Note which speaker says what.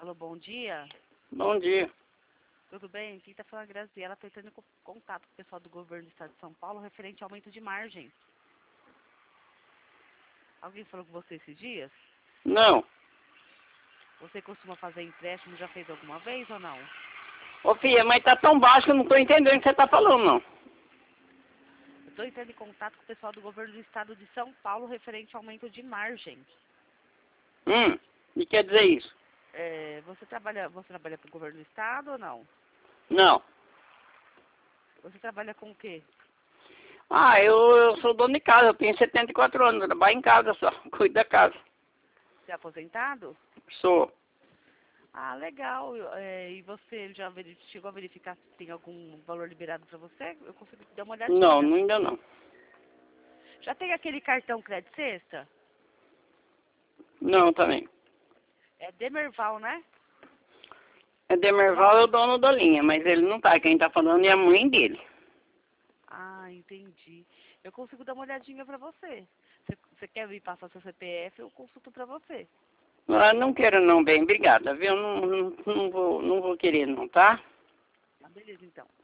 Speaker 1: Alô, bom dia.
Speaker 2: Bom dia.
Speaker 1: Tudo bem? Quem está falando é a Graziela, estou entrando em contato com o pessoal do governo do estado de São Paulo referente ao aumento de margem. Alguém falou com você esses dias?
Speaker 2: Não.
Speaker 1: Você costuma fazer empréstimo, já fez alguma vez ou não?
Speaker 2: Ô filha, mas tá tão baixo que eu não tô entendendo o que você tá falando, não.
Speaker 1: Eu estou entrando em contato com o pessoal do governo do estado de São Paulo referente ao aumento de margem.
Speaker 2: E quer dizer isso?
Speaker 1: Você trabalha para o governo do estado ou não?
Speaker 2: Não.
Speaker 1: Você trabalha com o quê?
Speaker 2: Eu sou dono de casa, eu tenho 74 anos, eu trabalho em casa só, cuido da casa.
Speaker 1: Você é aposentado?
Speaker 2: Sou.
Speaker 1: Ah, legal. E você já chegou a verificar se tem algum valor liberado para você? Eu consigo dar uma
Speaker 2: Não,
Speaker 1: olhadinha.
Speaker 2: ainda não.
Speaker 1: Já tem aquele cartão Crédito Sexta?
Speaker 2: Não, também.
Speaker 1: É Demerval, né?
Speaker 2: É Demerval é o dono da linha, mas ele não tá, quem tá falando é a mãe dele.
Speaker 1: Ah, entendi. Eu consigo dar uma olhadinha para você. Você quer vir passar seu CPF, eu consulto para você.
Speaker 2: Não quero não, bem, obrigada, viu? Não vou querer não, tá?
Speaker 1: Tá, beleza, então.